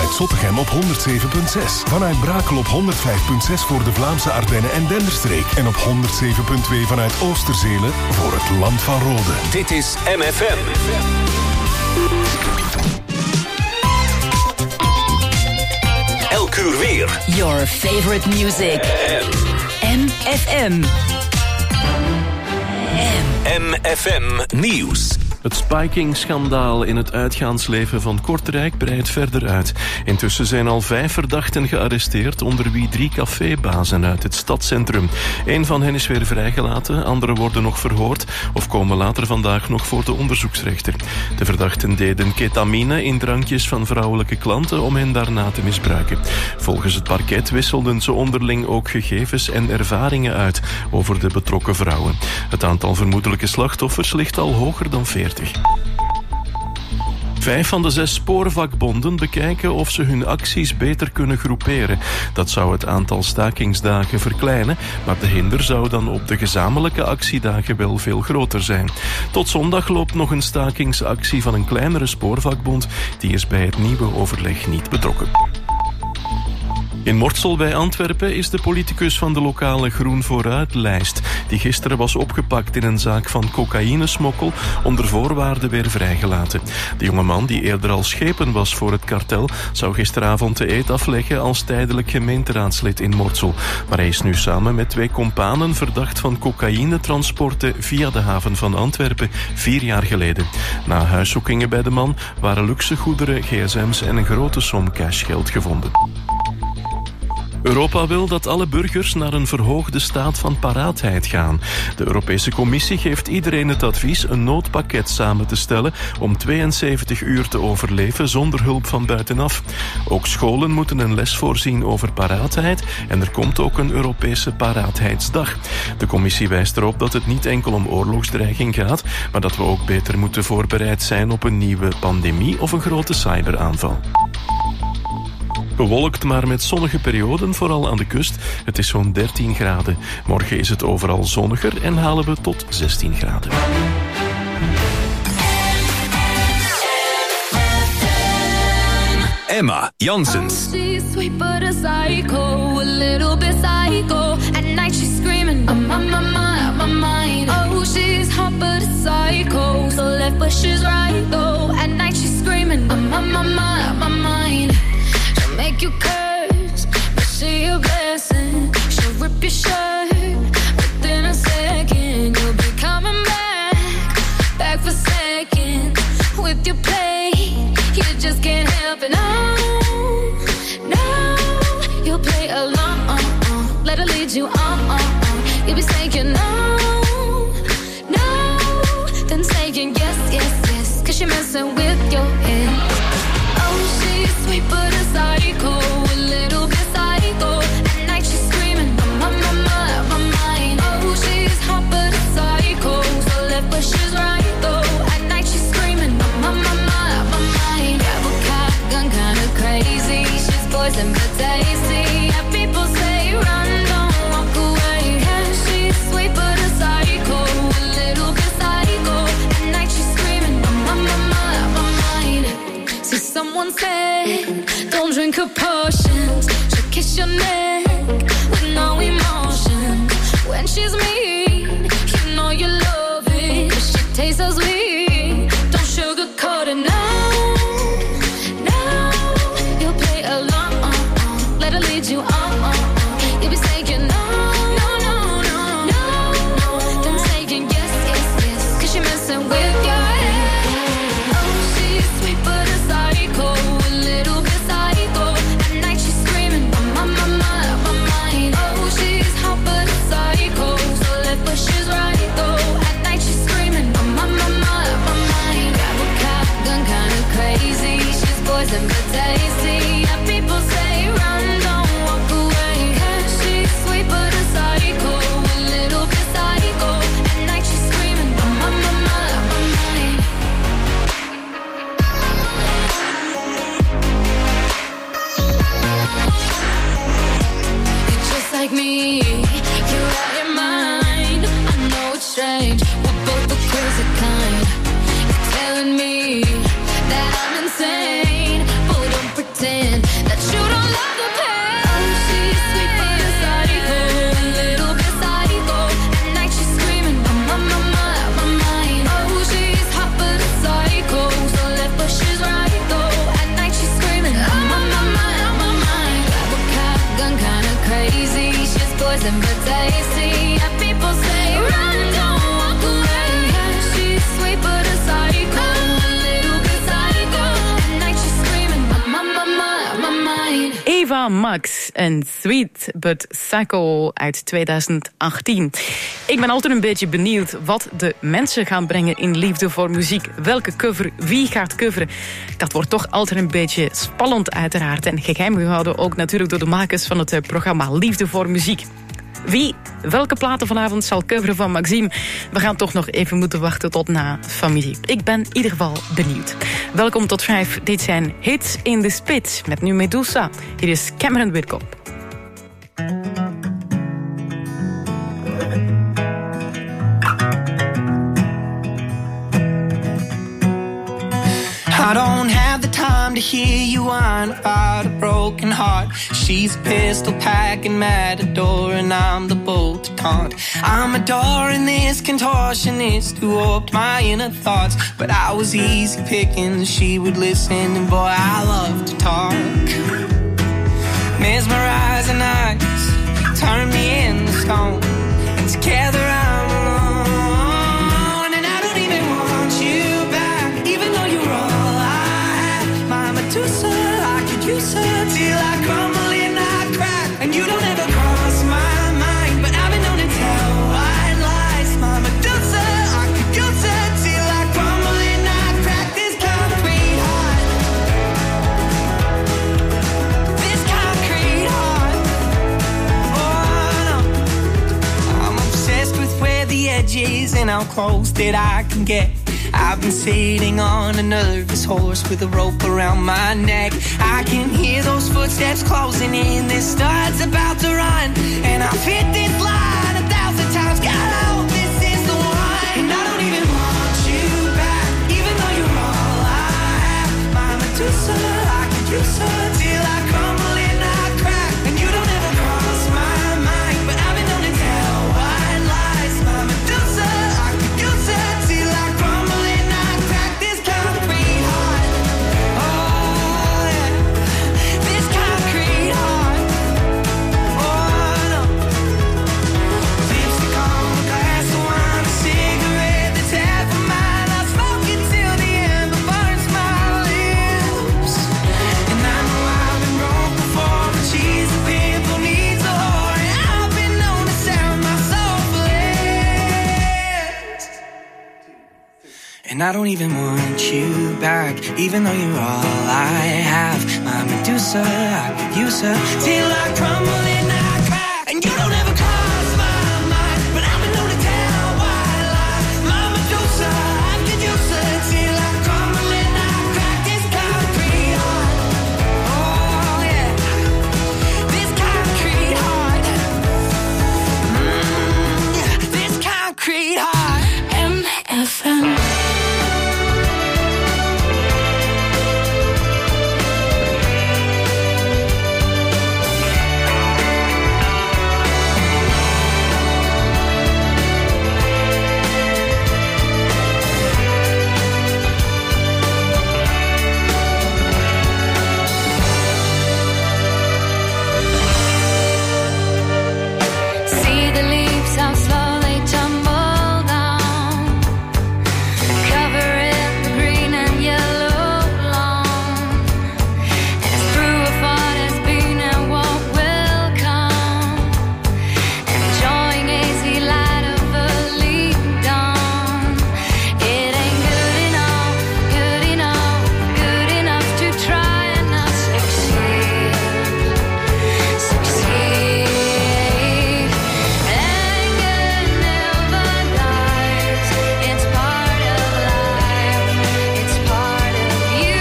vanuit Zottegem op 107.6. Vanuit Brakel op 105.6 voor de Vlaamse Ardennen en Denderstreek. En op 107.2 vanuit Oosterzelen voor het Land van Rode. Dit is MFM. Elk uur weer. Your favorite music. MFM. MFM Nieuws. Het spiking-schandaal in het uitgaansleven van Kortrijk breidt verder uit. Intussen zijn al 5 verdachten gearresteerd, onder wie 3 cafébazen uit het stadscentrum. 1 van hen is weer vrijgelaten, anderen worden nog verhoord of komen later vandaag nog voor de onderzoeksrechter. De verdachten deden ketamine in drankjes van vrouwelijke klanten om hen daarna te misbruiken. Volgens het parket wisselden ze onderling ook gegevens en ervaringen uit over de betrokken vrouwen. Het aantal vermoedelijke slachtoffers ligt al hoger dan 40. 5 van de 6 spoorvakbonden bekijken of ze hun acties beter kunnen groeperen. Dat zou het aantal stakingsdagen verkleinen, maar de hinder zou dan op de gezamenlijke actiedagen wel veel groter zijn. Tot zondag loopt nog een stakingsactie van een kleinere spoorvakbond. Die is bij het nieuwe overleg niet betrokken. In Mortsel bij Antwerpen is de politicus van de lokale Groen Vooruit-lijst, die gisteren was opgepakt in een zaak van cocaïnesmokkel, onder voorwaarden weer vrijgelaten. De jongeman, die eerder al schepen was voor het kartel, zou gisteravond de eed afleggen als tijdelijk gemeenteraadslid in Mortsel. Maar hij is nu samen met 2 companen verdacht van cocaïnetransporten via de haven van Antwerpen 4 jaar geleden. Na huiszoekingen bij de man waren luxe goederen, gsm's en een grote som cashgeld gevonden. Europa wil dat alle burgers naar een verhoogde staat van paraatheid gaan. De Europese Commissie geeft iedereen het advies een noodpakket samen te stellen om 72 uur te overleven zonder hulp van buitenaf. Ook scholen moeten een les voorzien over paraatheid en er komt ook een Europese paraatheidsdag. De Commissie wijst erop dat het niet enkel om oorlogsdreiging gaat, maar dat we ook beter moeten voorbereid zijn op een nieuwe pandemie of een grote cyberaanval. Bewolkt, maar met zonnige perioden, vooral aan de kust. Het is zo'n 13 graden. Morgen is het overal zonniger en halen we tot 16 graden. Emma Janssens. Oh, she's sweet but a psycho, a little bit psycho. At night she's screaming, I'm on my mind, my mind. Oh, she's hot but a psycho, so left but she's right though. At night she's screaming, I'm on my mind, my mind. She'll make you curse, but she a blessing. She'll rip your shirt within a second. You'll be coming back for seconds with your play. You just can't help it, no, no. You'll play along, let her lead you on. You'll be saying no, no, then saying yes, yes, yes, 'cause you're messing with your head. Oh, she's sweet but a psycho, a little bit psycho. At night she's screaming, my mind. Oh, she's hot but a psycho, so left but she's right though. At night she's screaming, my mind. Grab a gun, kinda crazy. She's poison but tasty. Yeah, people say run, don't walk away. Yeah, she's sweet but a psycho, a little bit psycho. At night she's screaming, my mind. See, someone said, don't drink her potions. She'll kiss your neck with no emotion. When she's mean, you know you love it. 'Cause she tastes so sweet. Don't sugarcoat it, no, no. You'll play along, let her lead you on. You'll be saying no, no, no, no, no. Then saying yes, yes, yes, 'cause you're messing with your head. Oh, she's sweet but a psycho, a little bit psycho. At night she's screaming, my mind. Oh, she's hot but a psycho, so left but she's right though. At night she's screaming, my mind. Grab a gun, kinda crazy. She's poison but tasty. Yeah, people say run, don't walk away. 'Cause she's sweet but a psycho, a little bit psycho. At night she's screaming, my mind. You're just like me, you're out your mind. I know it's strange, we're both the crazy kind. You're telling me that I'm insane, but don't pretend nothing but tasty. And people say, run, don't walk away. She's sweet but a psycho, a little bit psycho. At night she's screaming, my mind. Eva Max en Sweet but Psycho uit 2018. Ik ben altijd een beetje benieuwd wat de mensen gaan brengen in Liefde voor Muziek. Welke cover, wie gaat coveren? Dat wordt toch altijd een beetje spannend uiteraard. En geheim gehouden ook natuurlijk door de makers van het programma Liefde voor Muziek. Wie, welke platen vanavond zal coveren van Maxime? We gaan toch nog even moeten wachten tot na familie. Ik ben in ieder geval benieuwd. Welkom tot 5. Dit zijn Hits in the Spit met nu Medusa. Hier is Cameron Whitkop. I don't have the time to hear you whine about a broken heart. She's a pistol packing matador and I'm the bull to taunt. I'm adoring this contortionist who warped my inner thoughts, but I was easy picking, she would listen, and boy I love to talk. Mesmerizing eyes turn me into stone, and together I'm alone, and I don't even want you back, even though you're all I have. My Medusa, I could use her till I crumble and I crack, and you don't ever cross my mind, but I've been known to tell white lies. My Medusa, I could use her till I crumble and I crack. This concrete heart, this concrete heart. Oh no, I'm obsessed with where the edge is and how close that I can get. I've been sitting on a nervous horse with a rope around my neck. I can hear those footsteps closing in, this start's about to run, and I've hit this line 1,000 times. God, I hope this is the one. And I don't even want you back, even though you're all I have. My Medusa, I could use her till I crumble and I crack, and you don't ever cross my mind, but I've been known to tell white lies. My Medusa, I could use her till I crumble and I crack. This concrete heart, oh yeah, this concrete heart, oh no. Lipstick on a glass of wine, a cigarette that's half of mine. I smoke it till the ember burns my lips, and I know I've been wrong before, but she's a pimp who needs a whore, and I've been known to sound my soul bliss. And I don't even want you back, even though you're all I have. My Medusa, I could use her till I crumble and I crack, and you don't ever cross my mind, but I've been known to tell white lies. My Medusa, I could use her till I crumble and I crack. This concrete heart, oh yeah, this concrete heart, yeah, this concrete heart. MFM. See the leaves how slowly tumble down, covering the green and yellow lawn. And through a fight has been and what will come, enjoying easy light of a leap dawn. It ain't good enough, good enough, good enough to try and not succeed. Anger never dies. It's part of life. It's part of you.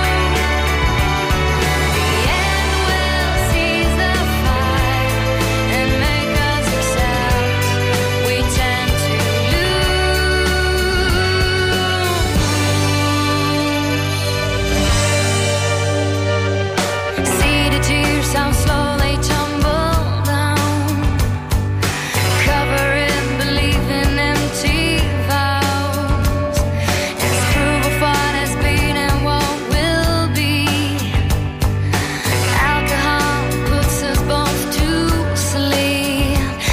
The end will seize the fight and make us accept we tend to lose. See the tears how slowly tumble down, covering belief in empty vows. It's through a fight has been and what will be. Alcohol puts us both to sleep,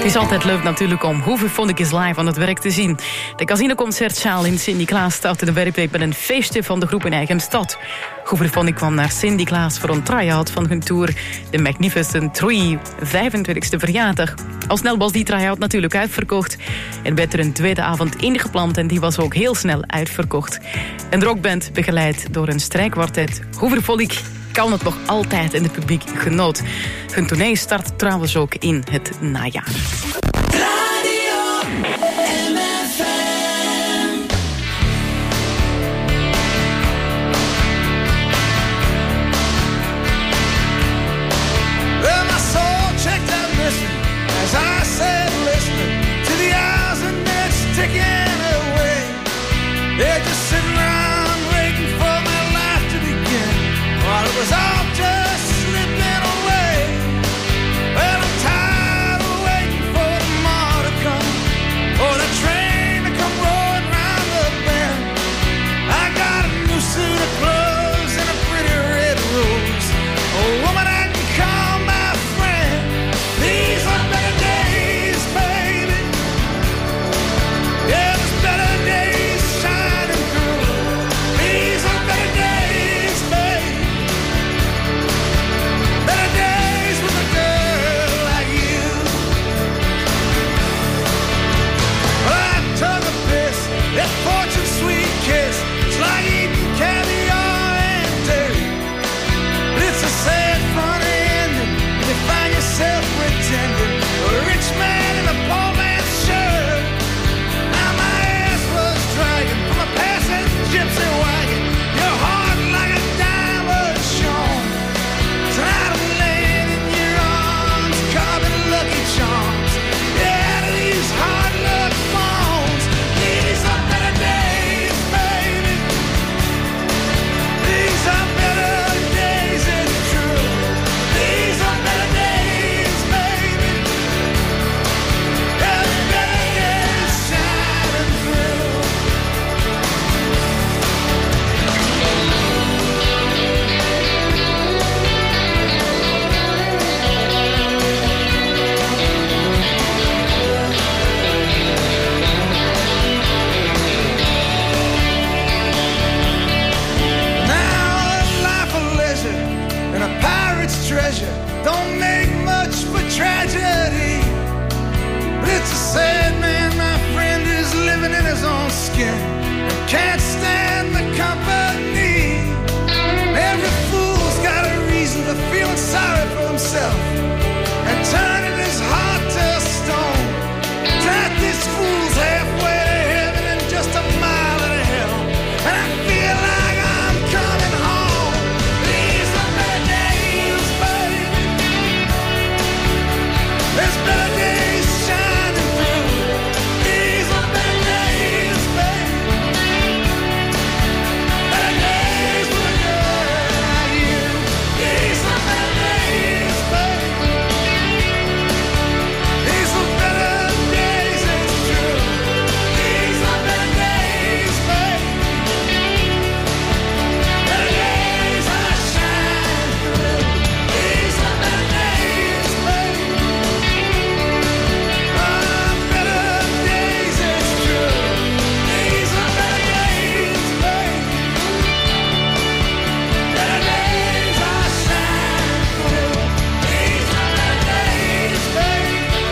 is altijd leuk natuurlijk om Hooverphonics live aan het werk te zien. De Casino-concertzaal in Sint-Niklaas startte de werkweek met een feestje van de groep in eigen stad. Hooverphonics kwam naar Sint-Niklaas voor een try-out van hun tour The Magnificent 3, 25e verjaardag. Al snel was die try-out natuurlijk uitverkocht en werd er een tweede avond ingepland en die was ook heel snel uitverkocht. Een rockband begeleid door een strijkkwartet. Hooverphonics kan het nog altijd in het publiek genoot. Hun tournee start trouwens ook in het najaar. As I sat listening to the hours and minutes ticking away, they're just sitting around waiting for my life to begin, while it was all just slipping away. Well, I'm tired of waiting for tomorrow to come, or the train to come rolling round the bend. I got a new suit of clothes and a pretty red rose, a woman I can call my friend. These are better days, baby. Yeah, there's better days shining through. These are better days, baby. Better days with a girl like you. Well, I took a piss, that fortune's sweet kiss. It's like eating caviar and dairy. But it's a sad, funny ending. You find yourself pretending a rich man in a poor man's shirt. Now my ass was dragging from a passing gypsy wagon. Your heart like a diamond shone. Tonight I'm laying in your arms, carving lucky charms. Yeah, to these hard luck bones. These are better days, baby. These are better days, it's true. These are better days, baby. Yeah, better days shining through. Now a life of leisure and a pirate's treasure don't make much for tragedy. But it's a sad man, my friend, who's living in his own skin and can't stand the company. Every fool's got a reason for feeling sorry for himself and turning his heart to stone. Drive these fools halfway to heaven and just a mile to hell. And I feel like I'm coming home. These are better days, baby. There's better days shining through. These are better days, baby. Better days with a girl like you. These are better days, baby. These are better days, it's true. These are better days, baby. Better days I shine through. These are better days, baby. Better days, it's true. These are better days, baby. Better days I shine through. These are better days, baby.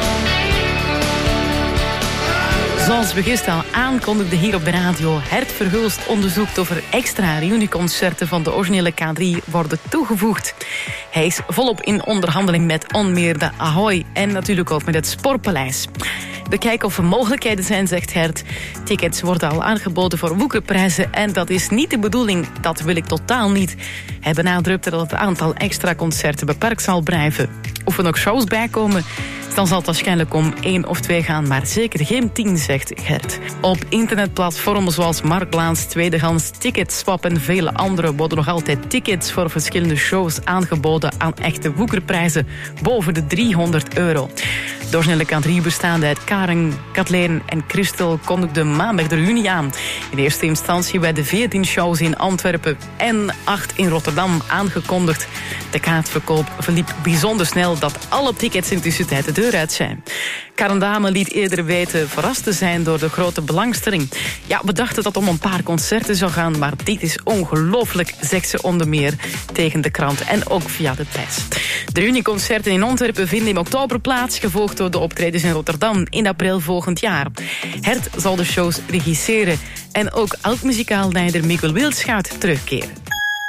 Zoals we gisteren al aankondigden hier op de radio, Hert Verhulst onderzoekt of er extra reunieconcerten van de originele K3 worden toegevoegd. Hij is volop in onderhandeling met onder de Ahoy en natuurlijk ook met het Sportpaleis. We kijken of er mogelijkheden zijn, zegt Hert. Tickets worden al aangeboden voor woekerprijzen en dat is niet de bedoeling. Dat wil ik totaal niet. Hij benadrukte dat het aantal extra concerten beperkt zal blijven. Of er nog shows bij komen, dan zal het waarschijnlijk om 1 of 2 gaan, maar zeker geen 10, zegt Gert. Op internetplatformen zoals Marktplaats, Tweedehands, Ticketswap en vele andere worden nog altijd tickets voor verschillende shows aangeboden aan echte woekerprijzen boven de €300. De originele K3 bestaande uit Karen, Kathleen en Christel kondigde maandag de reunie aan. In eerste instantie werden 14 shows in Antwerpen en 8 in Rotterdam aangekondigd. De kaartverkoop verliep bijzonder snel dat alle tickets in tussentijd de deur uit zijn. Karen Dame liet eerder weten verrast te zijn door de grote belangstelling. Ja, we dachten dat het om een paar concerten zou gaan, maar dit is ongelooflijk, zegt ze onder meer tegen de krant en ook via de pers. De reunieconcerten in Antwerpen vinden in oktober plaats, gevolgd door de optredens in Rotterdam in april volgend jaar. Hert zal de shows regisseren en ook oud-muzikaalleider Miguel Wildschout terugkeren.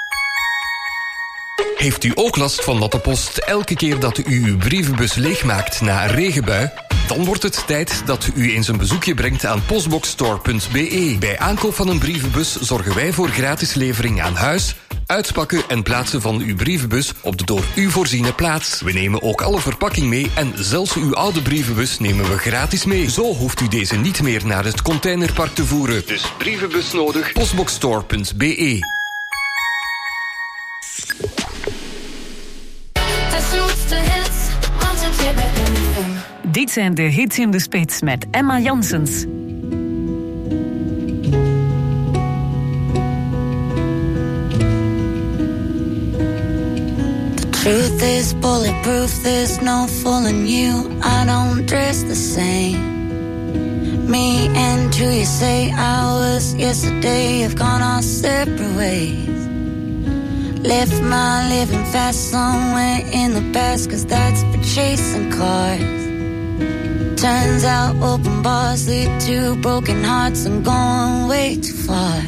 Heeft u ook last van natte post elke keer dat u uw brievenbus leegmaakt na een regenbui? Dan wordt het tijd dat u eens een bezoekje brengt aan postboxstore.be. Bij aankoop van een brievenbus zorgen wij voor gratis levering aan huis, uitpakken en plaatsen van uw brievenbus op de door u voorziene plaats. We nemen ook alle verpakking mee en zelfs uw oude brievenbus nemen we gratis mee. Zo hoeft u deze niet meer naar het containerpark te voeren. Dus brievenbus nodig, postboxstore.be. Dit zijn de hits in de spits met Emma Janssens. Truth is bulletproof, there's no fooling you. I don't dress the same. Me and who you say I was yesterday have gone our separate ways. Left my living fast somewhere in the past, 'cause that's for chasing cars. Turns out open bars lead to broken hearts. I'm going way too far.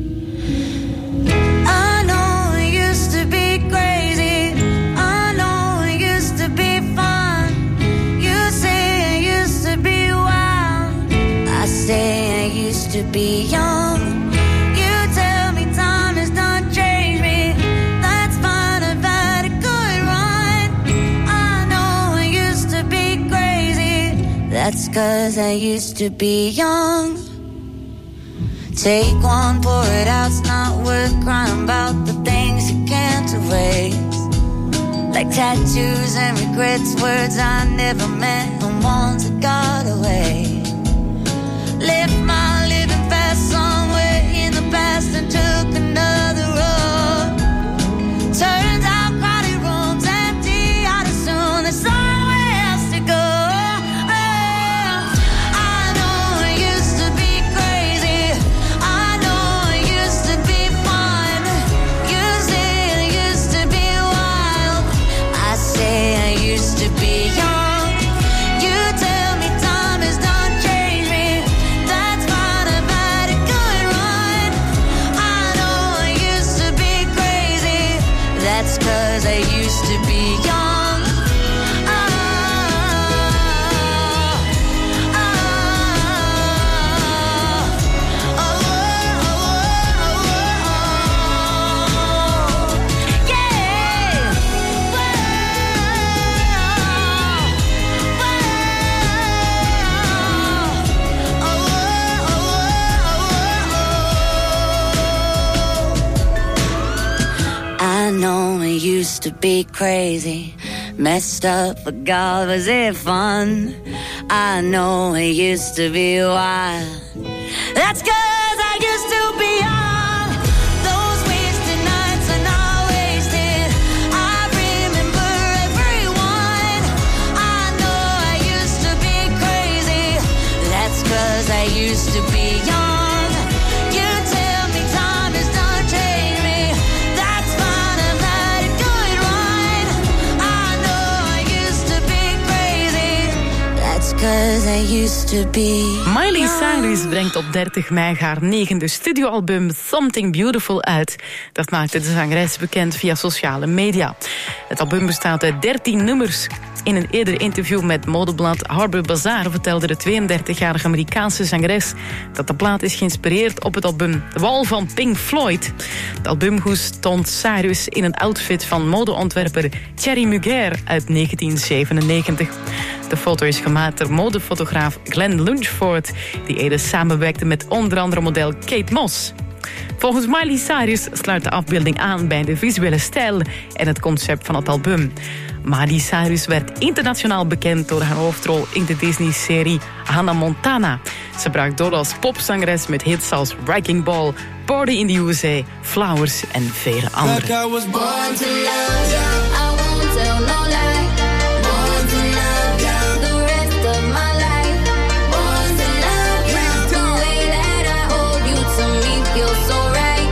I know it used to be crazy. I know it used to be fun. You say it used to be wild. I say I used to be young. You tell me time has done changed me. That's fine, I've had a good run. I know it used to be crazy. That's 'cause I used to be young. Take one, pour it out, it's not worth crying about the things you can't erase. Like tattoos and regrets, words I never meant, and ones that got away. Left my living fast somewhere in the past and took another road. Turns out crowded rooms empty out of soon, there's somewhere else to go. I know it used to be crazy. I know it used to be fun. You say it used to be wild. I say I used to be young. You tell me time has done changed me. That's fine, I've had a good run. I know I used to be crazy. That's 'cause I used to be young. I know it used to be crazy, messed up, but God, was it fun? I know it used to be wild. That's 'cause I used to be young. Those wasted nights are not wasted. I remember everyone. I know I used to be crazy. That's 'cause I used to be young. You tell me time has done changed me. That's fine, I've had a good run. I know I used to be crazy. That's 'cause I used to be. Miley Cyrus brengt op 30 mei haar 9e studioalbum Something Beautiful uit. Dat maakte de zangeres bekend via sociale media. Het album bestaat uit 13 nummers. In een eerder interview met modeblad Harper Bazaar vertelde de 32-jarige Amerikaanse zangeres dat de plaat is geïnspireerd op het album The Wall van Pink Floyd. Het albumhoes stond Cyrus in een outfit van modeontwerper Thierry Mugler uit 1997. De foto is gemaakt door modefotograaf Glenn Lunchford, die eerder samenwerkte met onder andere model Kate Moss. Volgens Miley Cyrus sluit de afbeelding aan bij de visuele stijl en het concept van het album. Miley Cyrus werd internationaal bekend door haar hoofdrol in de Disney-serie Hannah Montana. Ze brak door als popzangeres met hits als Wrecking Ball, Party in the USA, Flowers en vele andere. Like I was born to love you, I won't tell no lie. Born to love you, the rest of my life. Born to love you, the way that I hold you to me feels so right.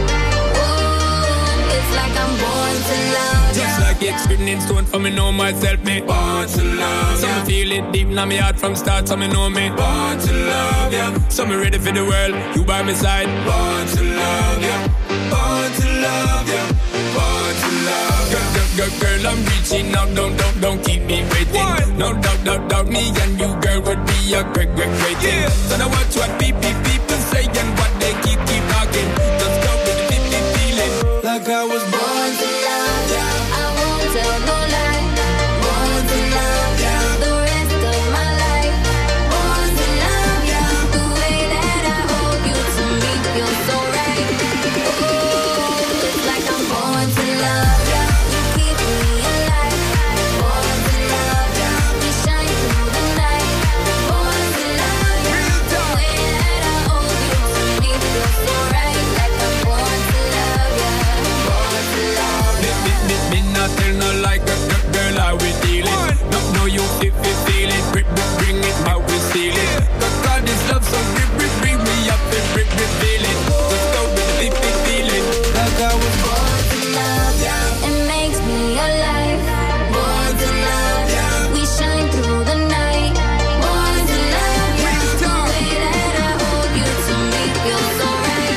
Whoa, it's like I'm born to love you. Just like it's written in stone for me know myself, me born to love you. So me feel it deep in my heart from start, so me know me born to love you. So me ready for the world, you by my side. Born to love you, born to love you, born to love you. Girl, I'm reaching out, don't keep me waiting. What? No doubt, me and you, girl, would be a great thing. Yeah. So now watch what people say and what they keep talking. Just go with the feeling. Like I was born to love you, I won't tell no lie. Born to love you, the rest of my life. Born to love you, the way that I hold you to me feels so right. Ooh, it's like I'm born to love you. You keep me alive. Born to love you, we shine through the night. Born to love you, the way that I hold you to me feels so right. Like I'm born to love you. Born to love you. Me not tell no like girl, how we dealing. No, you if you feel it, bring it, how we steal it. God, this love so bring me up and feel it. Let's go with the feeling. Like I was born to love you, it makes me alive. Born to love you, we shine through the night. Born to love you, the way that I hold you to me feels so right.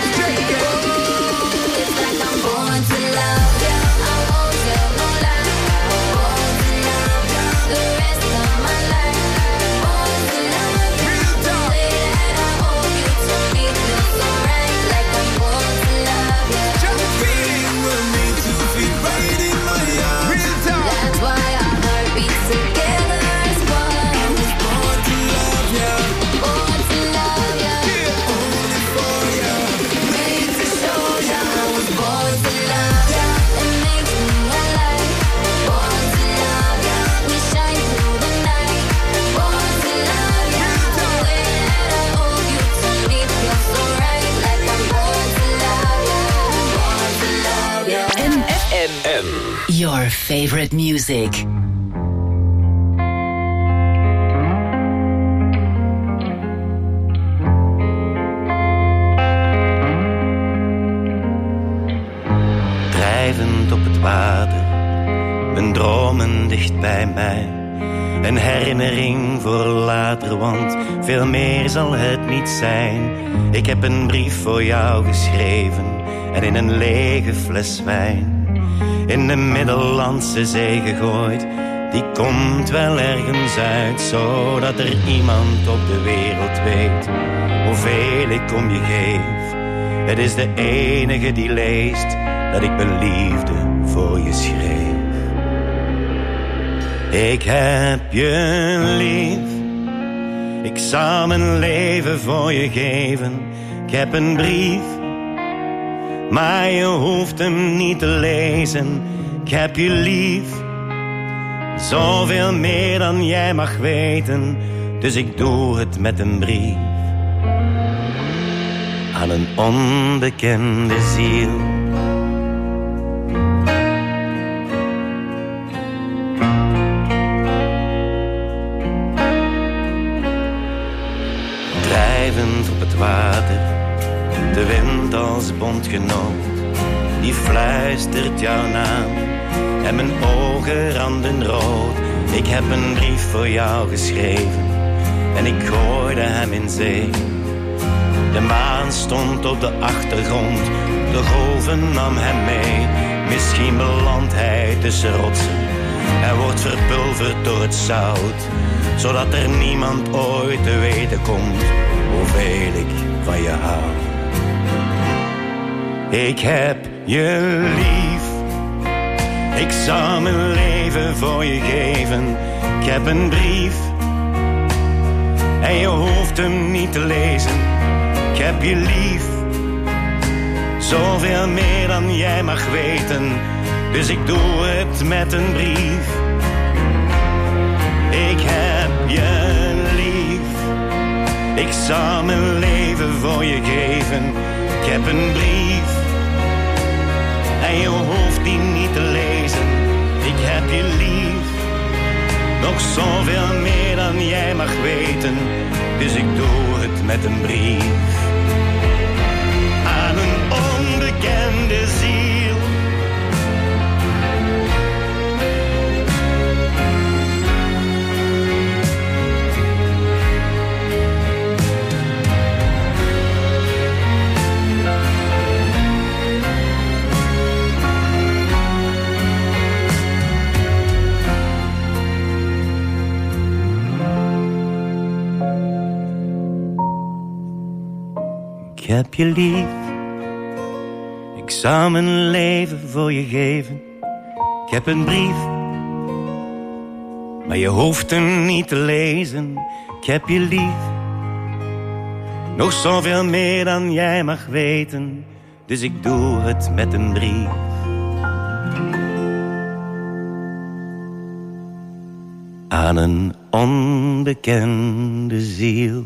Ooh, it's like I'm born to love you, I won't tell no lie. Born to love you, the rest of my life. Born to love you, the way that I hold you to me feels so right. Like I'm born to love you. Feeling will need to feel right in my arms. That's why our heart beats together as one. I was born to love you, Born to love you, only for you. made to show you. I was born to love you, it makes me alive. Born to love you, we shine through the night. Born to love you, the way that I hold you to me feels so right. Like I'm born to love you, born to love you. NFM. Your favorite music. Drijvend op het water, mijn dromen dicht bij mij. Een herinnering voor later, want veel meer zal het niet zijn. Ik heb een brief voor jou geschreven en in een lege fles wijn in de Middellandse Zee gegooid. Die komt wel ergens uit, zodat er iemand op de wereld weet hoeveel ik om je geef. Het is de enige die leest dat ik mijn liefde voor je schreef. Ik heb je lief, ik zal mijn leven voor je geven. Ik heb een brief, maar je hoeft hem niet te lezen. Ik heb je lief, zoveel meer dan jij mag weten. Dus ik doe het met een brief aan een onbekende ziel. Drijvend op het water, de wind als bondgenoot, die fluistert jouw naam en mijn ogen randen rood. Ik heb een brief voor jou geschreven en ik gooide hem in zee. De maan stond op de achtergrond, de golven nam hem mee. Misschien belandt hij tussen rotsen en wordt verpulverd door het zout, zodat er niemand ooit te weten komt hoeveel ik van je hou. Ik heb je lief, ik zal mijn leven voor je geven. Ik heb een brief en je hoeft hem niet te lezen. Ik heb je lief, zoveel meer dan jij mag weten. Dus ik doe het met een brief Ik zou mijn leven voor je geven. Ik heb een brief en je hoeft die niet te lezen. Ik heb je lief, nog zoveel meer dan jij mag weten. Dus ik doe het met een brief aan een onbekende ziel. Ik heb je lief, ik zou mijn leven voor je geven. Ik heb een brief, maar je hoeft hem niet te lezen. Ik heb je lief, nog zoveel meer dan jij mag weten. Dus ik doe het met een brief aan een onbekende ziel.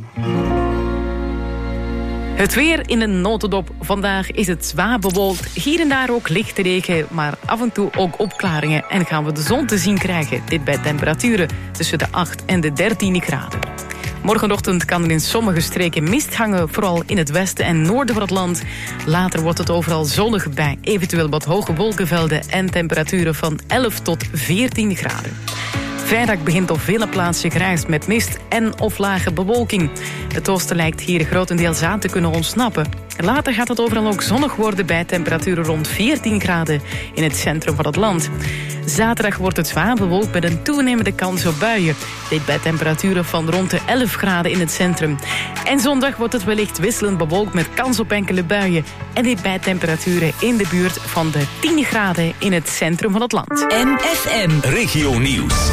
Het weer in een notendop. Vandaag is het zwaar bewolkt. Hier en daar ook lichte regen, maar af en toe ook opklaringen. En gaan we de zon te zien krijgen. Dit bij temperaturen tussen de 8 en de 13 graden. Morgenochtend kan er in sommige streken mist hangen, vooral in het westen en noorden van het land. Later wordt het overal zonnig bij eventueel wat hoge wolkenvelden en temperaturen van 11 tot 14 graden. Vrijdag begint op vele plaatsen grijs met mist en of lage bewolking. Het oosten lijkt hier grotendeels aan te kunnen ontsnappen. Later gaat het overal ook zonnig worden bij temperaturen rond 14 graden in het centrum van het land. Zaterdag wordt het zwaar bewolkt met een toenemende kans op buien. Dit bij temperaturen van rond de 11 graden in het centrum. En zondag wordt het wellicht wisselend bewolkt met kans op enkele buien. En dit bij temperaturen in de buurt van de 10 graden in het centrum van het land. MFM Regio Nieuws.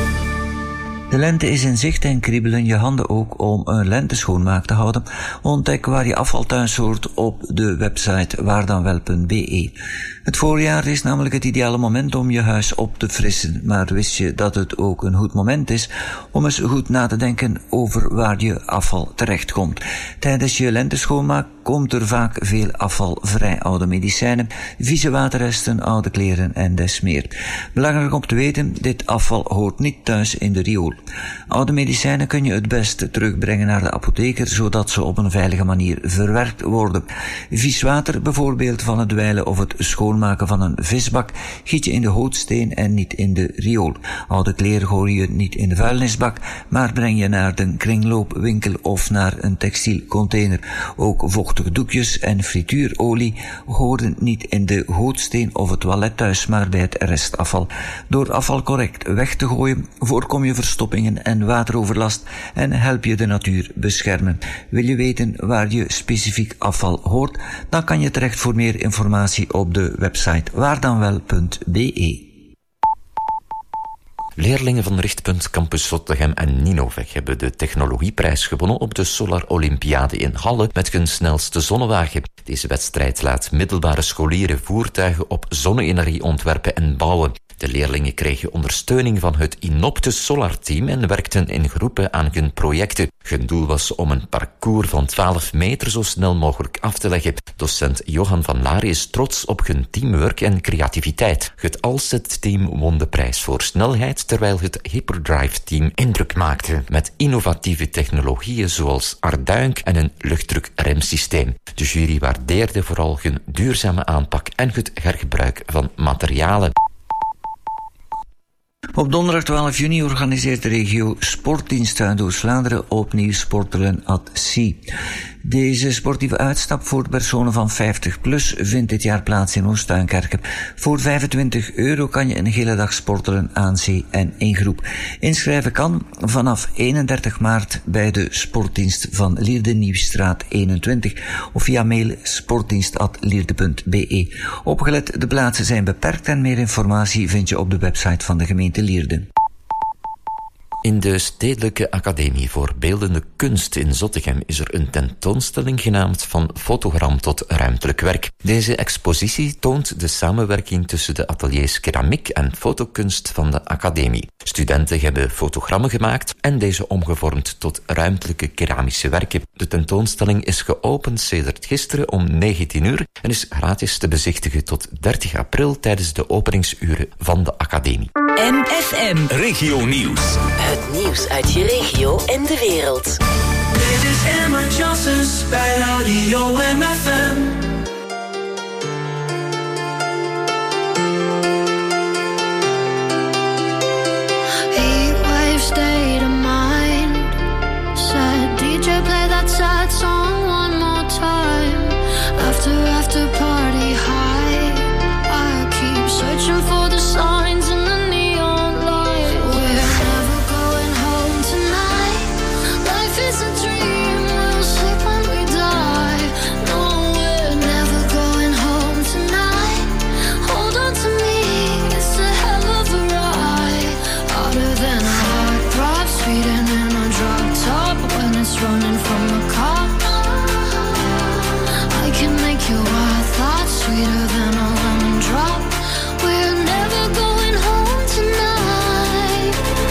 De lente is in zicht en kriebelen je handen ook om een lenteschoonmaak te houden. Ontdek waar je afval thuis hoort op de website waardanwel.be. Het voorjaar is namelijk het ideale moment om je huis op te frissen. Maar wist je dat het ook een goed moment is om eens goed na te denken over waar je afval terechtkomt? Tijdens je lenteschoonmaak komt er vaak veel afval vrij. Oude medicijnen, vieze waterresten, oude kleren en des meer. Belangrijk om te weten, dit afval hoort niet thuis in de riool. Oude medicijnen kun je het beste terugbrengen naar de apotheker, zodat ze op een veilige manier verwerkt worden. Vies water, bijvoorbeeld van het dweilen of het schoonmaken van een visbak, giet je in de hootsteen en niet in de riool. Oude kleren gooi je niet in de vuilnisbak, maar breng je naar de kringloopwinkel of naar een textielcontainer. Ook vochtige doekjes en frituurolie horen niet in de hootsteen of het toilet thuis, maar bij het restafval. Door afval correct weg te gooien, voorkom je verstoppingen en wateroverlast en help je de natuur beschermen. Wil je weten waar je specifiek afval hoort? Dan kan je terecht voor meer informatie op de website waardanwel.be. Leerlingen van Richtpunt Campus Zottegem en Ninovec hebben de technologieprijs gewonnen op de Solar Olympiade in Halle met hun snelste zonnewagen. Deze wedstrijd laat middelbare scholieren voertuigen op zonne-energie ontwerpen en bouwen. De leerlingen kregen ondersteuning van het Inoptus Solar Team en werkten in groepen aan hun projecten. Hun doel was om een parcours van 12 meter zo snel mogelijk af te leggen. Docent Johan van Laar is trots op hun teamwork en creativiteit. Het Alset-team won de prijs voor snelheid, terwijl het Hyperdrive-team indruk maakte met innovatieve technologieën zoals Arduink en een luchtdrukremsysteem. De jury waardeerde vooral hun duurzame aanpak en het hergebruik van materialen. Op donderdag 12 juni organiseert de regio Sportdienst Zuidoost-Vlaanderen opnieuw Sportelen at Sea. Deze sportieve uitstap voor personen van 50 plus vindt dit jaar plaats in Oost-Duinkerke. Voor €25 kan je een hele dag sportelen aan zee en in groep. Inschrijven kan vanaf 31 maart bij de Sportdienst van Lierde Nieuwstraat 21 of via mail sportdienst@lierde.be. Opgelet, de plaatsen zijn beperkt en meer informatie vind je op de website van de gemeente Lierde. In de Stedelijke Academie voor Beeldende Kunst in Zottegem is er een tentoonstelling genaamd Van Fotogram tot Ruimtelijk Werk. Deze expositie toont de samenwerking tussen de ateliers keramiek en fotokunst van de academie. Studenten hebben fotogrammen gemaakt en deze omgevormd tot ruimtelijke keramische werken. De tentoonstelling is geopend sedert gisteren om 19 uur en is gratis te bezichtigen tot 30 april tijdens de openingsuren van de academie. MFM Regio Nieuws. Het nieuws uit je regio en de wereld. Dit is Emma Johnsons bij Radio MFM. Heatwave state of mind. Said DJ play that sad song one more time. After party high. I keep searching for the signs in the neon light. We're never going home tonight. Life is a dream, we'll sleep when we die. No, we're never going home tonight. Hold on to me, it's a hell of a ride. Harder than a heart throb, speeding in a drop top when it's running from the car. I can make your wild thoughts sweeter than a lemon drop. We're never going home tonight.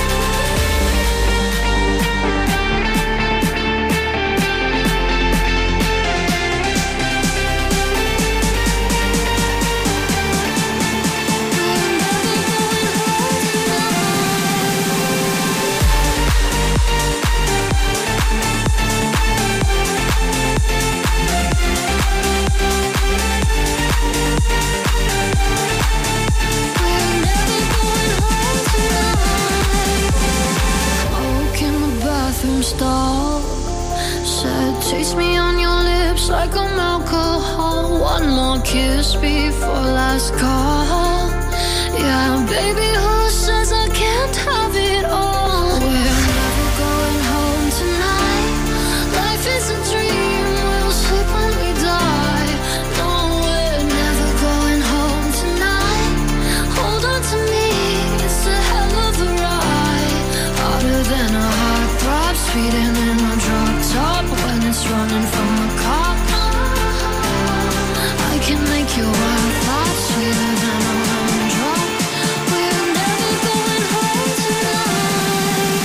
Smoke in the bathroom stall. Said, taste me on your lips like I'm alcohol. One more kiss before last call. Yeah, baby, who says I can't have it all? We're never going home tonight. Life is a dream, we'll sleep when we die. No, we're never going home tonight. Hold on to me, it's a hell of a ride. Harder than a heart throb, speeding in a drop top when it's running from the cop. I can make your wild thoughts sweeter than a lemon drop. We're never going home tonight.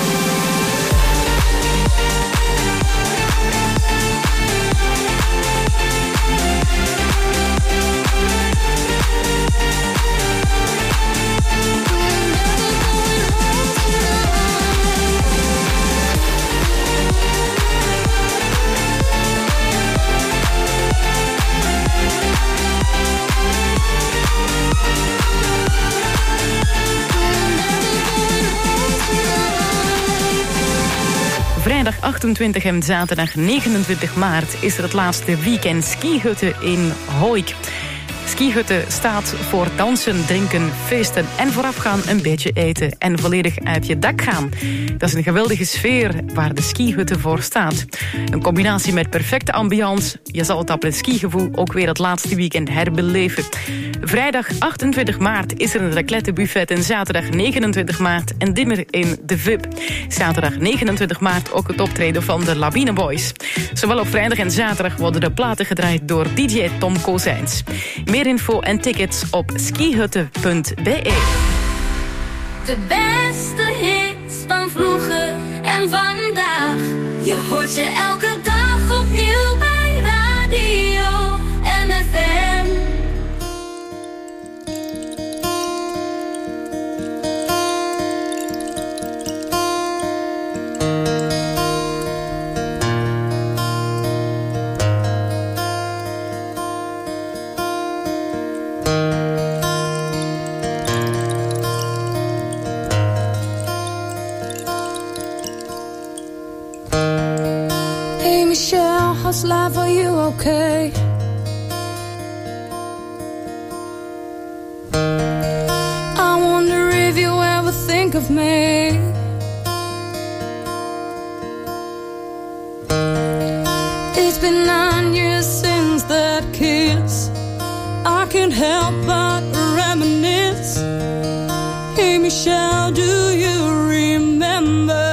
Vrijdag 28 en zaterdag 29 maart is er het laatste weekend skihutten in Hooik. Skihutten staat voor dansen, drinken, feesten en voorafgaan een beetje eten en volledig uit je dak gaan. Dat is een geweldige sfeer waar de skihutten voor staat. Een combinatie met perfecte ambiance. Je zal het op het skigevoel ook weer het laatste weekend herbeleven. Vrijdag 28 maart is er een raclettebuffet en zaterdag 29 maart een dinner in de VIP. Zaterdag 29 maart ook het optreden van de Lawine Boys. Zowel op vrijdag en zaterdag worden de platen gedraaid door DJ Tom Kozijns. Meer info en tickets op skihutten.be. De beste hits van vroeger en vandaag. Je hoort ze elke dag opnieuw bij Radio MFM. Hey Michelle, how's life? Are you okay? I wonder if you ever think of me. It's been 9 years since that kiss. I can't help but reminisce. Hey Michelle, do you remember?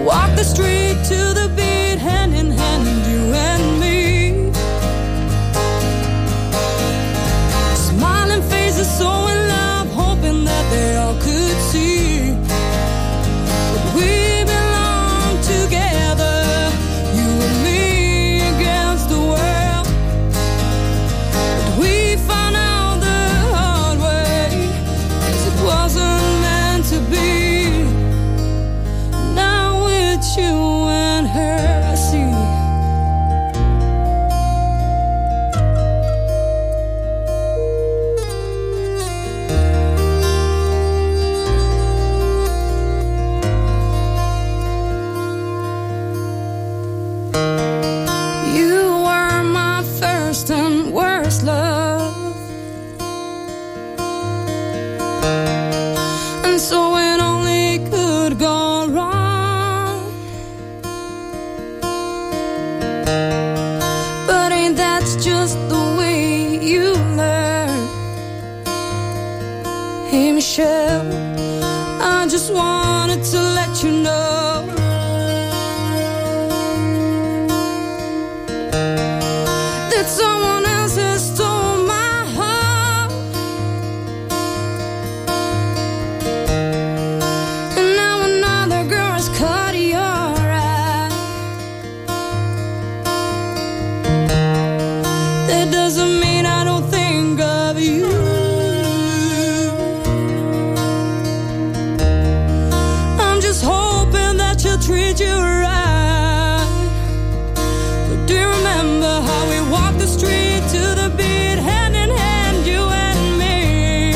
walk the street to the beat, hand in hand, you and me. Smiling faces, so in love, hoping that they all could see that we belong together, you and me against the world. But we found out the hard way, 'cause it wasn't meant to be. Now it's you and her, I see. You were my first and worst love, and so it only could go wrong. But ain't that just the way you learn? Hey Michelle, I just wanted to let you know that someone else has stole my heart, and now another girl has caught your eye. That doesn't mean I don't think of you. I'm just hoping that she'll treat you right. But do you remember how we walked the street to the beat, hand in hand, you and me?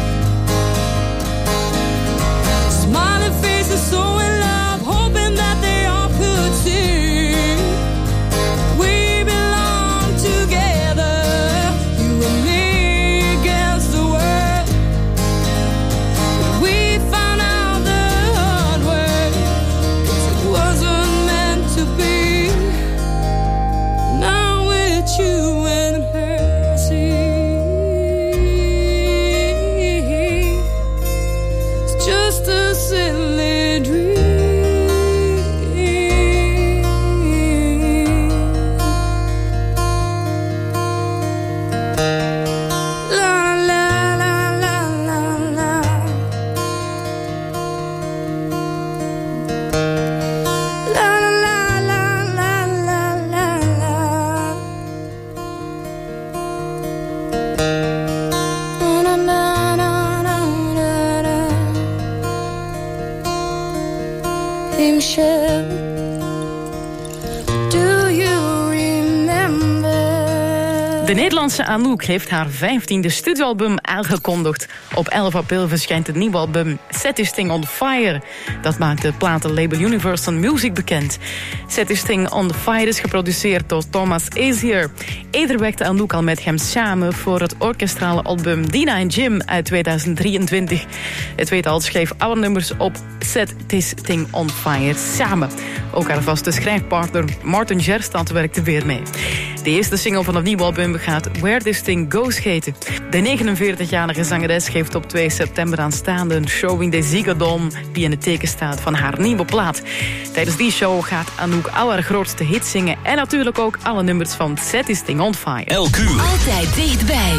Smiling faces, so in love, hoping that they all could see we belong together, you and me against the world. But we found out the hard way, 'cause it wasn't meant to be. Now it's you and her, see. It's just a silly dream. La la la la la la. La la la la la la la. Na na na na na na. Hey Michelle, do you remember? De Nederlandse Anouk heeft haar 15e studioalbum aangekondigd. Op 11 april verschijnt het nieuwe album Set This Thing on Fire. Dat maakt de platenlabel Universal Music bekend. Set This Thing on Fire is geproduceerd door Thomas Azier. Eerder werkte Anouk al met hem samen voor het orkestrale album Dina en Jim uit 2023. Het tweetal schreef alle nummers op Set This Thing on Fire samen. Ook haar vaste schrijfpartner Martin Gerstad werkte weer mee. De eerste single van het nieuwe album gaat Where This Thing Goes heten. De 49-jarige zangeres geeft op 2 september aanstaande een show in de Ziggo Dome die in het teken staat van haar nieuwe plaat. Tijdens die show gaat Anouk al haar grootste hits zingen en natuurlijk ook alle nummers van Set This Thing on Fire. Elk uur. Altijd dichtbij.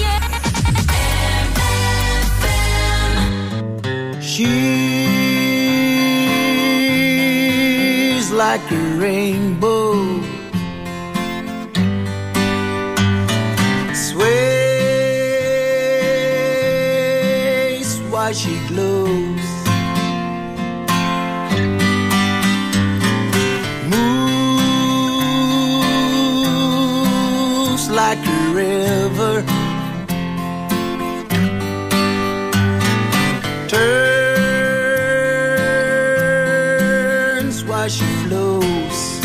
She's like a rainbow, sways while she glows, moves like a river, turns while she flows.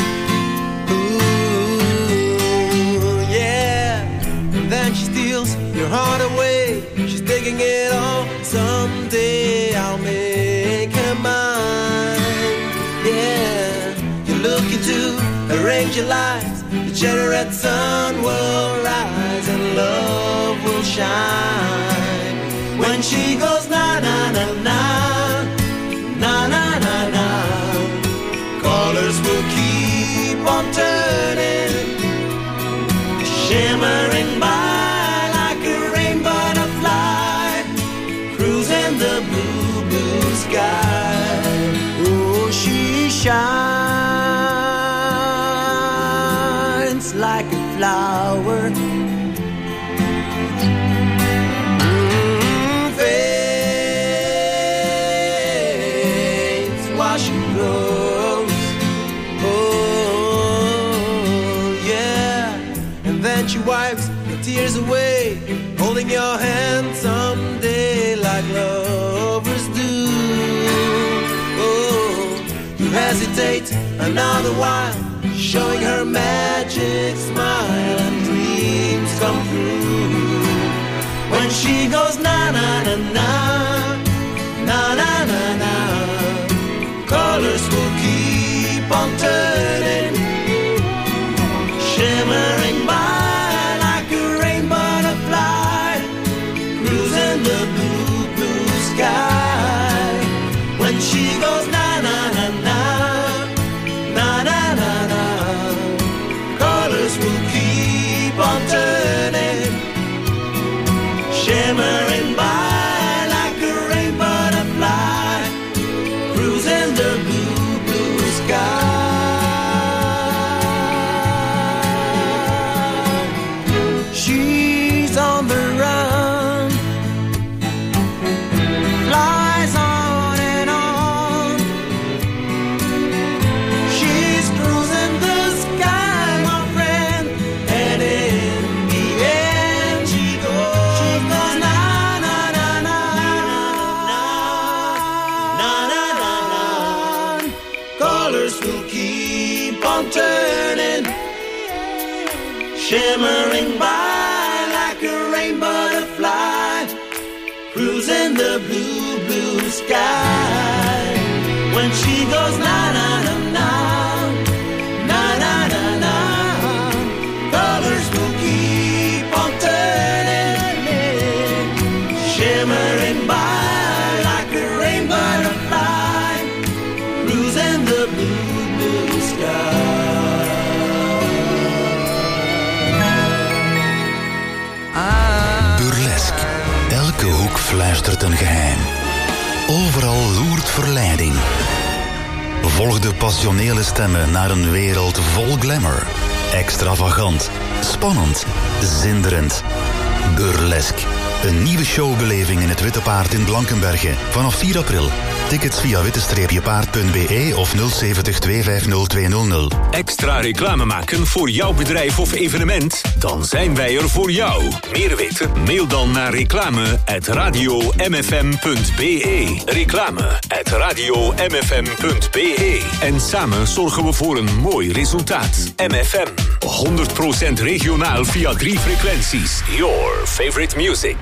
Ooh, yeah. And then she steals your heart away. She's taking it all. Someday I'll make her mine. Yeah. You look into her angel eyes. The generate sun will rise and love will shine. When she goes na na na na, na na na na, will keep on turning, shimmering by like a rain butterfly, cruising the blue, blue sky. Oh, she shines like a flower, fades while she grows. Oh, yeah. And then she wipes the tears away, holding your hand someday like lovers do. Oh, you hesitate another while, showing her magic smile, and dreams come true. When she goes na na na na, na na na na, colors will keep on turning, shimmering by like a rain butterfly, cruising the blue, blue sky. When she goes na na na na, na na na na, colors will keep on turning, shimmering by like a rain butterfly, cruising the blue, blue sky. She's on the run, flies on and on. She's cruising the sky, my friend, and in the end she goes na na na na na na na na. Colors will keep on turning, shimmering by like a rain butterfly, cruising the blue, blue sky. When she goes na na na na, na na na na, colors will keep on turning, shimmering by like a rain butterfly, cruising the blue, blue sky. Burlesque. Elke hoek fluistert een geheim. Overal loert verleiding. Volg de passionele stemmen naar een wereld vol glamour. Extravagant, spannend, zinderend. Burlesque. Een nieuwe showbeleving in het Witte Paard in Blankenberge. Vanaf 4 april. Tickets via witte-paard.be of 070 250 200. Extra reclame maken voor jouw bedrijf of evenement? Dan zijn wij er voor jou. Meer weten? Mail dan naar reclame@radiomfm.be. Reclame@radiomfm.be. En samen zorgen we voor een mooi resultaat. MFM. 100% regionaal via 3 frequenties. Your favorite music.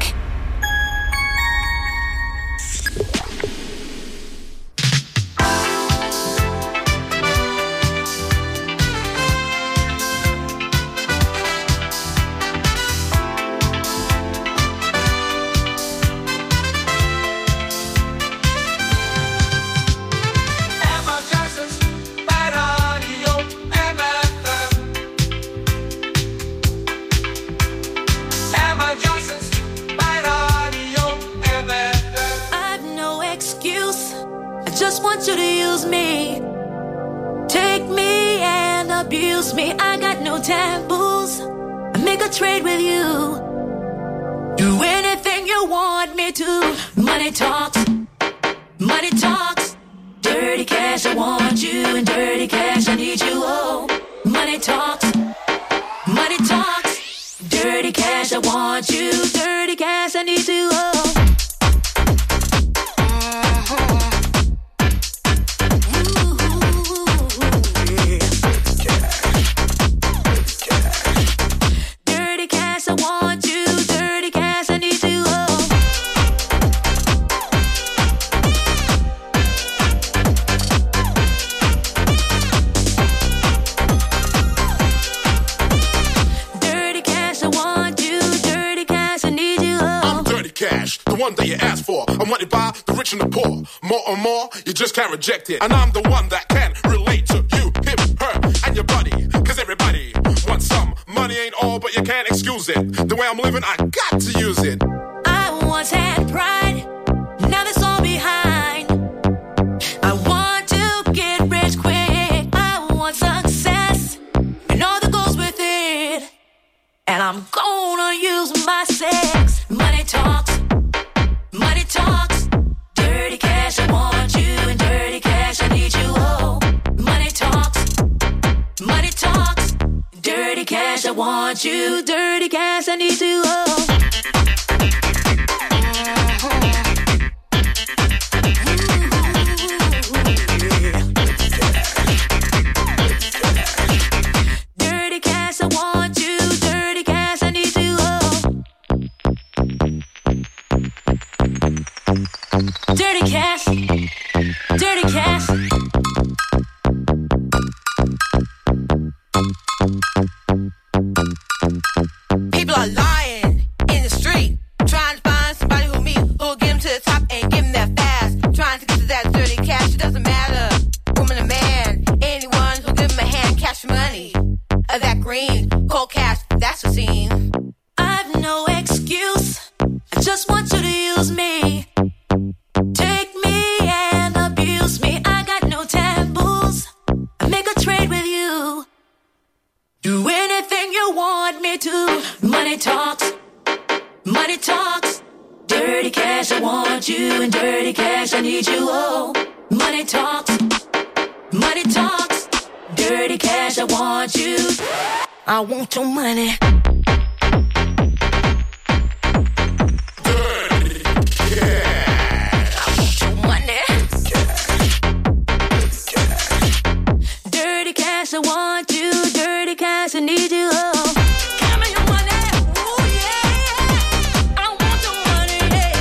More and more, you just can't reject it. And I'm the one that can relate to you. Hip lose it. The way I'm living, I got to use it. I once had pride, now that's all behind. I want to get rich quick. I want success and all that goes with it. And I'm gonna use my sex. Money talks, money talks. Dirty cash, I want you, and dirty cash, I need you. Oh, money talks, money talks. Dirty cash, I want you, dirty cash, I need you. Oh. Dirty cash, dirty cash. People are lying in the street, trying to find somebody who'll get them to the top and give them that fast. Trying to get to that dirty cash, it doesn't matter, woman or man. Anyone who'll give them a hand, cash money. That green, cold cash, that's the scene. I've no excuse, I just want you to use me. Take me and abuse me. I got no taboos. I make a trade with you. Do anything you want me to. Money talks, money talks. Dirty cash, I want you, and dirty cash, I need you. Oh, money talks, money talks. Dirty cash, I want you. I want your money. I want you, dirty cash, I need you. Oh, give me your money. Oh yeah, I want your money.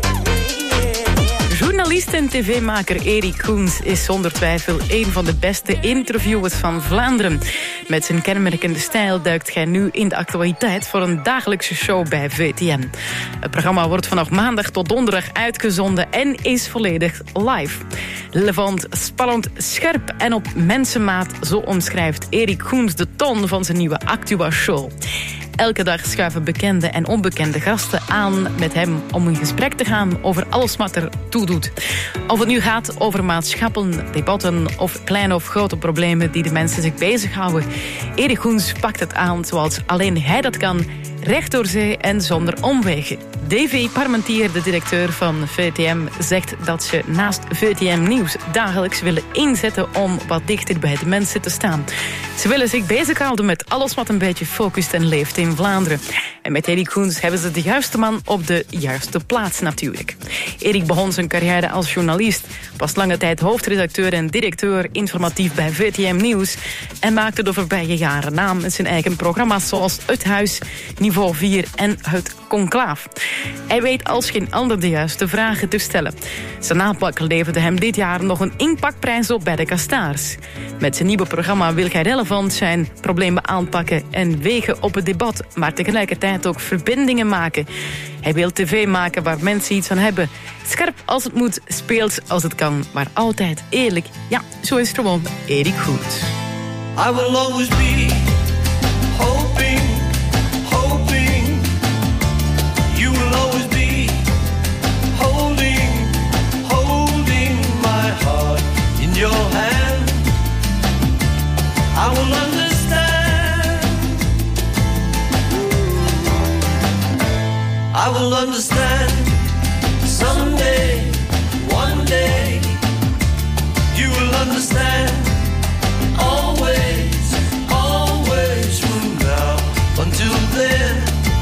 Yeah. Journalist en tv-maker Erik Koens is zonder twijfel een van de beste interviewers van Vlaanderen. Met zijn kenmerkende stijl duikt hij nu in de actualiteit voor een dagelijkse show bij VTM. Het programma wordt vanaf maandag tot donderdag uitgezonden en is volledig live. Relevant, spannend, scherp en op mensenmaat, zo omschrijft Erik Koens de toon van zijn nieuwe Actua-show. Elke dag schuiven bekende en onbekende gasten aan met hem om in gesprek te gaan over alles wat er toe doet. Of het nu gaat over maatschappelijke debatten of kleine of grote problemen die de mensen zich bezighouden. Erik Koens pakt het aan zoals alleen hij dat kan, recht door zee en zonder omwegen. Davy Parmentier, de directeur van VTM, zegt dat ze naast VTM Nieuws dagelijks willen inzetten om wat dichter bij de mensen te staan. Ze willen zich bezighouden met alles wat een beetje focust en leeft in Vlaanderen. En met Erik Koens hebben ze de juiste man op de juiste plaats natuurlijk. Erik begon zijn carrière als journalist, was lange tijd hoofdredacteur en directeur informatief bij VTM Nieuws en maakte de voorbije jaren naam met zijn eigen programma's zoals Het Huis, Niveau 4 en Het Conclaaf. Hij weet als geen ander de juiste vragen te stellen. Zijn aanpak leverde hem dit jaar nog een impactprijs op bij de Kastaars. Met zijn nieuwe programma wil hij relevant zijn, problemen aanpakken en wegen op het debat, maar tegelijkertijd ook verbindingen maken. Hij wil tv maken waar mensen iets aan hebben. Scherp als het moet, speels als het kan, maar altijd eerlijk. Ja, zo is het gewoon Erik Koens. I will always be hoping, hoping. You will always be holding, holding my heart in your hand. I will understand. I will understand someday, one day. You will understand. Always, always from now until then.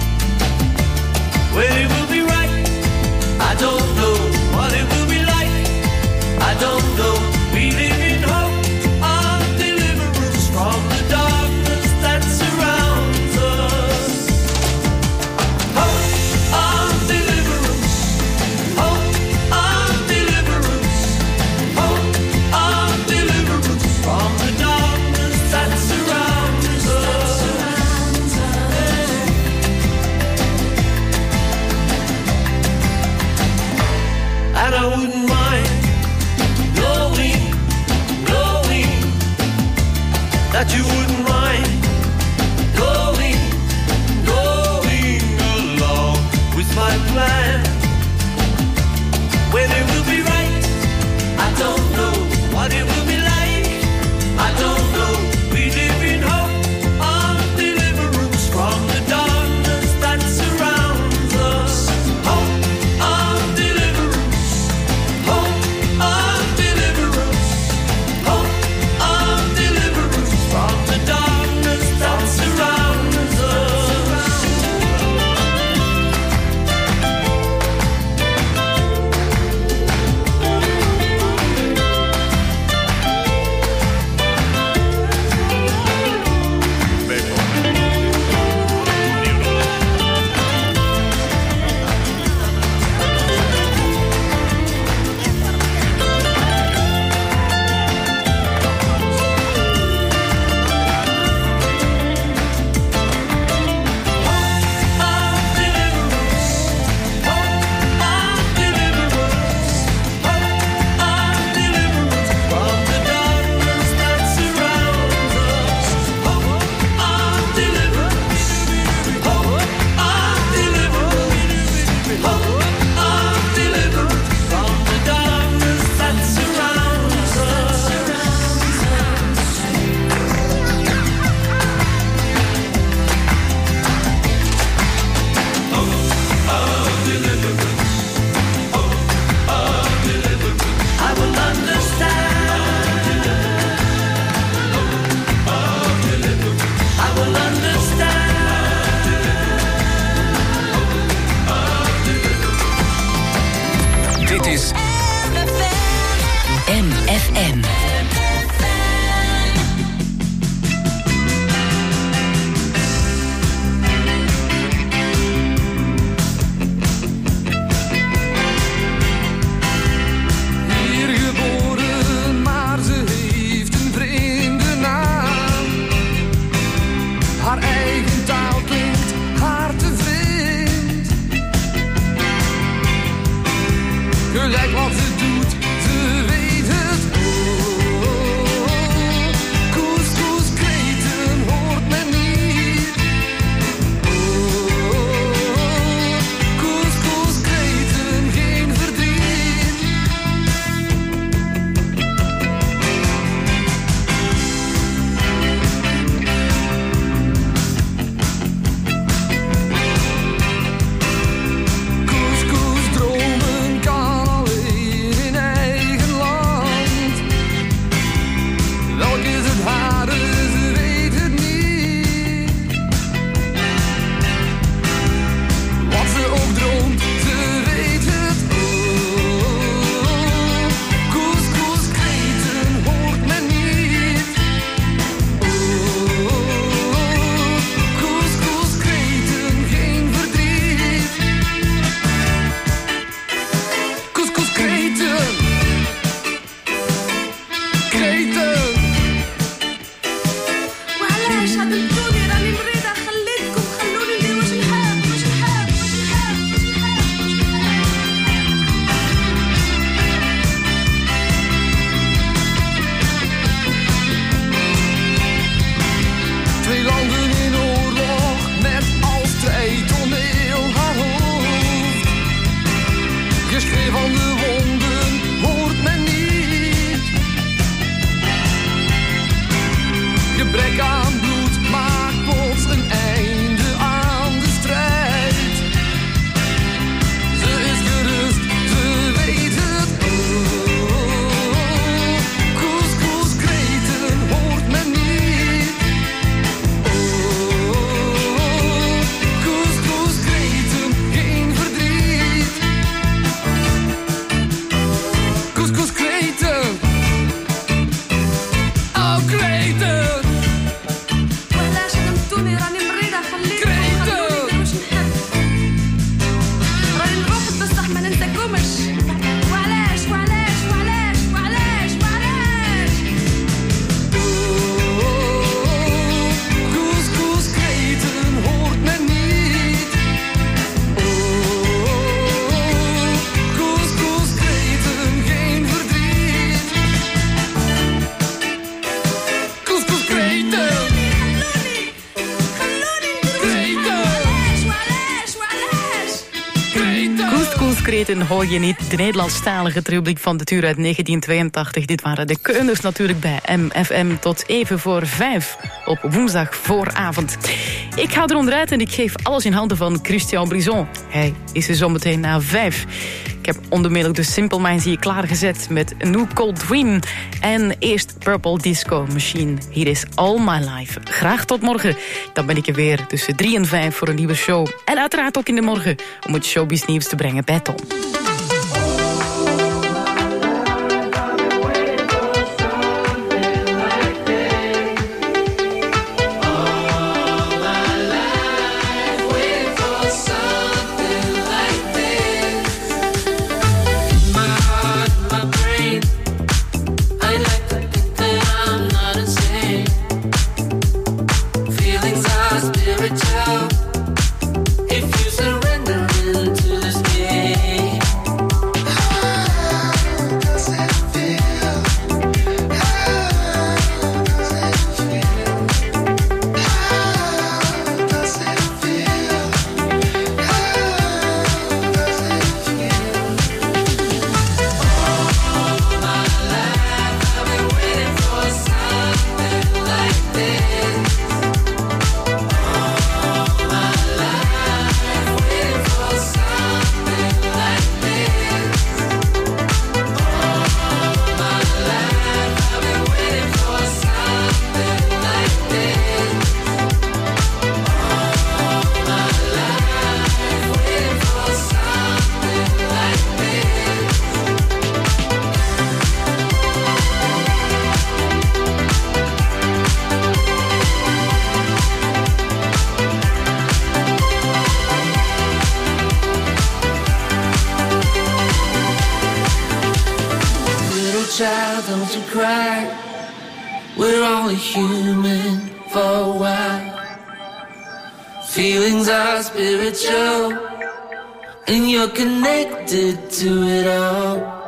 When it will be right, I don't know. What it will be like, I don't know. We live in hope of deliverance from the darkness that surrounds us. Hope of deliverance, hope of deliverance, hope of deliverance from the darkness that surrounds us. And I wouldn't mind knowing, knowing that you wouldn't mind going, going. وعلاش خدمتوني راني مريضة خليتكم خلوني ندير واش نحب واش نحب واش نحب Twee landen in oorlog met als strijdtoneel haar hoofd. Geschreeuw van de wonden hoort men niet. Gebrek aan bloed maakt plots een einde aan de strijd. Ze is gerust, ze weet het. Couscous-kreten hoort men niet. Couscous-kreten, geen verdriet. Couscous-kreten. Oh, kreten. وعلاش خدمتوني راني مريضة خليتكم خلوني ندير واش نحب راني نروح بصح ما ننساكمش وعلاش وعلاش وعلاش وعلاش وعلاش Couscous-kreten hoort men niet. Couscous-kreten, geen verdriet. Couscous-kreten. Couscous-kreten hoor je niet. De Nederlandstalige rubriek van de Tuur uit 1982. Dit waren de keuners natuurlijk bij MFM tot even voor 5 op woensdag vooravond. Ik ga er onderuit en ik geef alles in handen van Christian Brison. Hij is er zometeen na 5. Ik heb onmiddellijk de Simple Minds hier klaargezet met A New Cold Dream. En eerst Purple Disco Machine. Hier is All My Life. Graag tot morgen. Dan ben ik er weer tussen 3 en 5 voor een nieuwe show. En uiteraard ook in de morgen om het showbiz nieuws te brengen bij Tom. If you surrender into this game. child, don't you cry. We're only human for a while. Feelings are spiritual, and you're connected to it all.